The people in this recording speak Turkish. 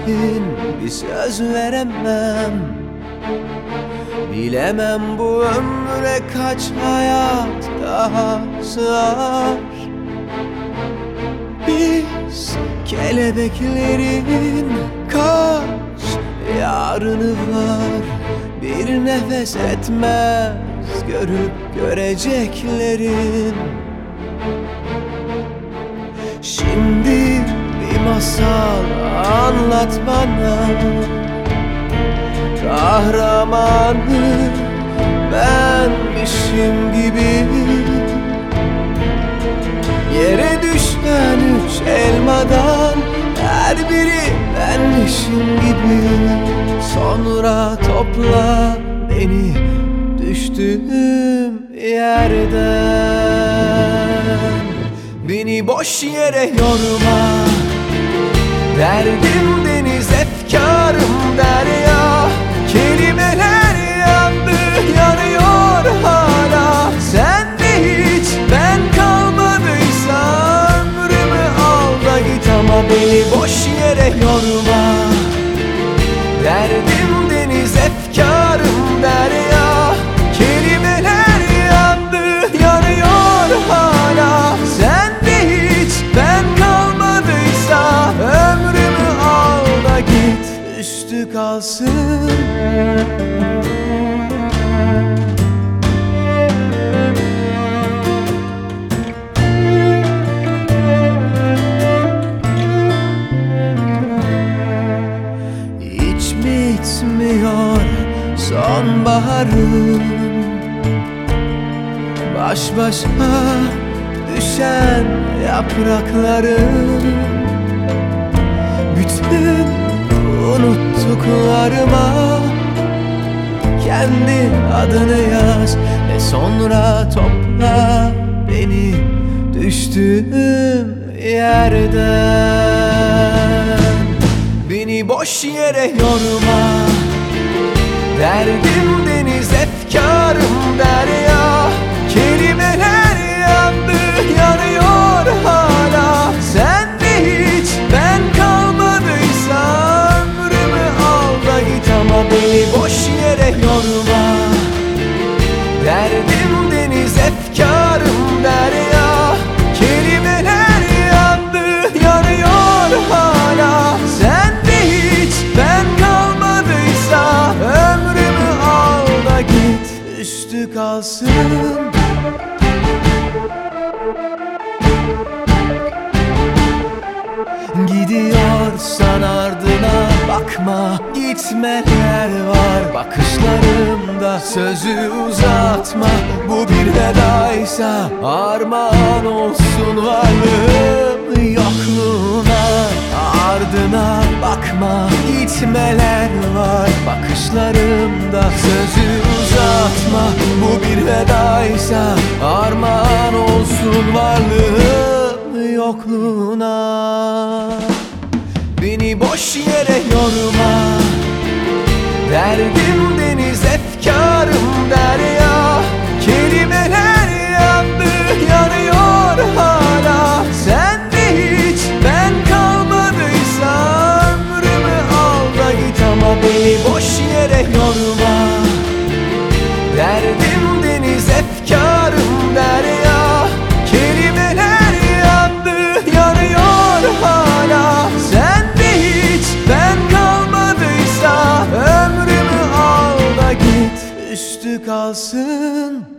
için bir söz veremem. Bilemem bu ömre kaç hayat daha sığar. Biz kelebeklerin kaç yarını var, bir nefes etmez görüp göreceklerin. Şimdi bir masal anlat bana, kahramanı benmişim gibi. Yere düşen 3 elmadan her biri benmişim gibi. Sonra topla beni düştüğüm yerden. Beni boş yere yorma, derdim deniz, efkarım derya. Kelimeler yandı, yanıyor hala. Sen de hiç ben kalmadıysam ömrümü al da git. Ama beni boş yere yorma, derdim deniz, efkarım derya. Kelimeler yandı, yanıyor hala. Sen de hiç ben kalmadıysa ömrümü al da git, üstü kalsın. Hiç bitmiyor sonbaharım, baş başa düşen yapraklarım. Bütün unuttuklarıma kendi adını yaz ve sonra topla beni düştüğüm yerden. Beni boş yere yorma, derdim deniz, efkarım derya. Kelimeler yandı, yanıyor hala. Sen de hiç ben kalmadıysam ömrümü al da git. Ama beni boş yere yorma, derdim deniz, efkarım derya. Kelimeler yandı, yanıyor hala. Sen de hiç ben kalmadıysa ömrümü al da git, üstü kalsın. Gidiyorsan ardına bakma, gitmeler var bakışlarımda. Sözü uzatma, bu bir vedaysa armağan olsun varlığım yokluğuna. Ardına bakma, gitmeler var bakışlarımda. Sözü uzatma, bu bir vedaysa armağan olsun varlığım yokluğuna. Beni boş yere yorma, derdim deniz, efkarım derya. Kelimeler yandı, yanıyor hala. Sen de hiç ben kalmadıysam ömrümü al da git. Ama beni boş yere yorma, derdim deniz, efkarım derya. Kelimeler yandı, yanıyor hala. Sen de hiç ben kalmadıysa ömrümü al da git, üstü kalsın.